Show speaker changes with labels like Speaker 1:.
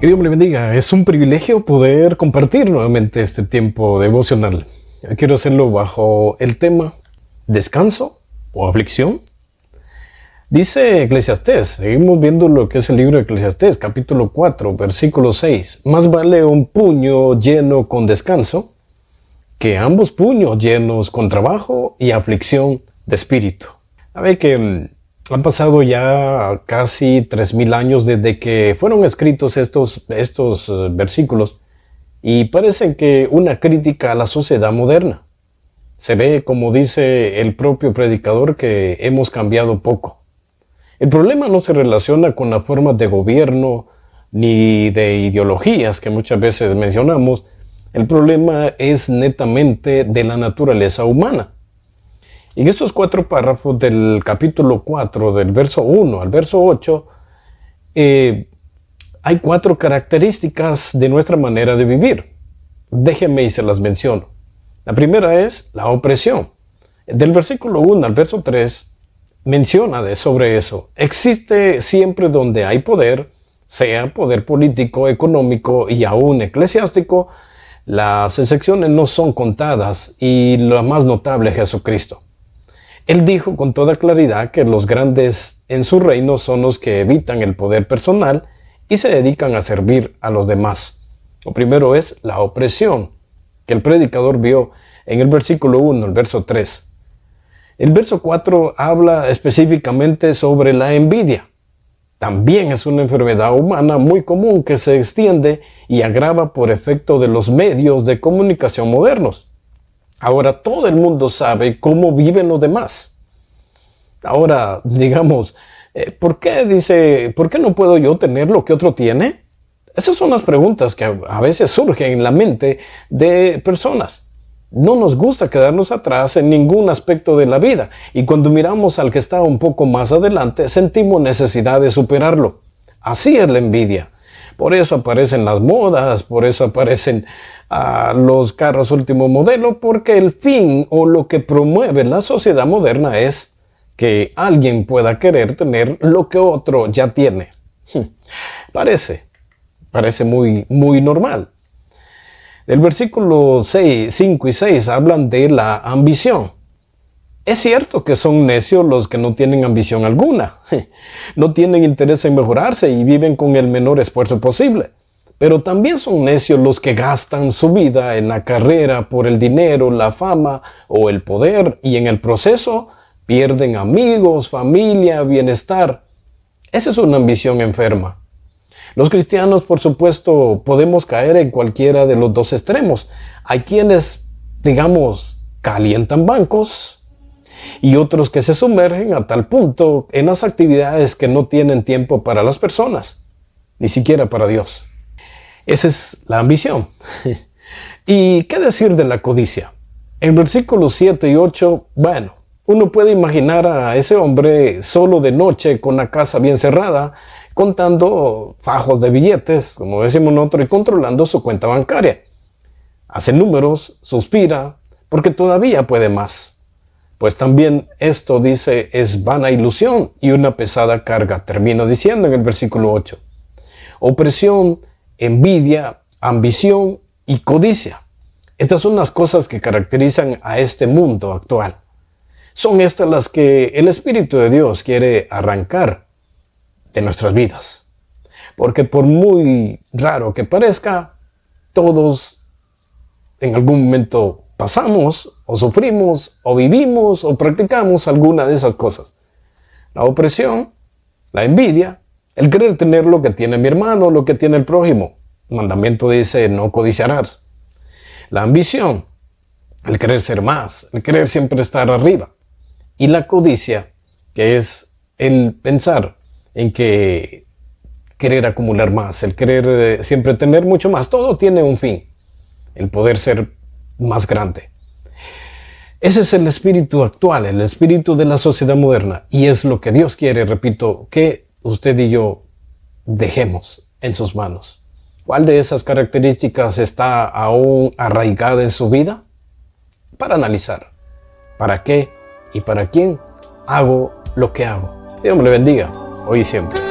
Speaker 1: Que Dios me le bendiga. Es un privilegio poder compartir nuevamente este tiempo devocional. Quiero hacerlo bajo el tema descanso o aflicción. Dice Eclesiastés, seguimos viendo lo que es el libro de Eclesiastés, capítulo 4, versículo 6. Más vale un puño lleno con descanso que ambos puños llenos con trabajo y aflicción de espíritu. A ver que han pasado ya casi 3000 años desde que fueron escritos estos versículos y parecen que una crítica a la sociedad moderna. Se ve, como dice el propio predicador, que hemos cambiado poco. El problema no se relaciona con las formas de gobierno ni de ideologías que muchas veces mencionamos. El problema es netamente de la naturaleza humana. En estos 4 párrafos del capítulo 4, del verso 1 al verso 8, hay 4 características de nuestra manera de vivir. Déjenme y se las menciono. La primera es la opresión. Del versículo 1 al verso 3 menciona sobre eso. Existe siempre donde hay poder, sea poder político, económico y aún eclesiástico. Las excepciones no son contadas y lo más notable es Jesucristo. Él dijo con toda claridad que los grandes en su reino son los que evitan el poder personal y se dedican a servir a los demás. Lo primero es la opresión, que el predicador vio en el versículo 1, el verso 3. El verso 4 habla específicamente sobre la envidia. También es una enfermedad humana muy común que se extiende y agrava por efecto de los medios de comunicación modernos. Ahora todo el mundo sabe cómo viven los demás. Ahora, digamos, ¿por qué no puedo yo tener lo que otro tiene? Esas son las preguntas que a veces surgen en la mente de personas. No nos gusta quedarnos atrás en ningún aspecto de la vida. Y cuando miramos al que está un poco más adelante, sentimos necesidad de superarlo. Así es la envidia. Por eso aparecen las modas, por eso aparecen los carros último modelo, porque el fin o lo que promueve la sociedad moderna es que alguien pueda querer tener lo que otro ya tiene. Parece muy normal. El versículo 5 y 6 hablan de la ambición. Es cierto que son necios los que no tienen ambición alguna. No tienen interés en mejorarse y viven con el menor esfuerzo posible. Pero también son necios los que gastan su vida en la carrera por el dinero, la fama o el poder y en el proceso pierden amigos, familia, bienestar. Esa es una ambición enferma. Los cristianos, por supuesto, podemos caer en cualquiera de los dos extremos. Hay quienes, calientan bancos y otros que se sumergen a tal punto en las actividades que no tienen tiempo para las personas, ni siquiera para Dios. Esa es la ambición. ¿Y qué decir de la codicia? En versículos 7 y 8, uno puede imaginar a ese hombre solo de noche con la casa bien cerrada, contando fajos de billetes, como decimos nosotros, y controlando su cuenta bancaria. Hace números, suspira, porque todavía puede más. Pues también esto, dice, es vana ilusión y una pesada carga. Termina diciendo en el versículo 8. Opresión, envidia, ambición y codicia. Estas son las cosas que caracterizan a este mundo actual. Son estas las que el Espíritu de Dios quiere arrancar de nuestras vidas. Porque por muy raro que parezca, todos en algún momento pasamos o sufrimos o vivimos o practicamos alguna de esas cosas. La opresión, la envidia, el querer tener lo que tiene mi hermano, lo que tiene el prójimo. El mandamiento dice, no codiciarás. La ambición, el querer ser más, el querer siempre estar arriba. Y la codicia, que es el pensar en que querer acumular más, el querer siempre tener mucho más. Todo tiene un fin, el poder ser más grande. Ese es el espíritu actual, el espíritu de la sociedad moderna. Y es lo que Dios quiere, repito, que usted y yo dejemos en sus manos. ¿Cuál de esas características está aún arraigada en su vida? Para analizar. ¿Para qué y para quién hago lo que hago? Dios me le bendiga, hoy y siempre.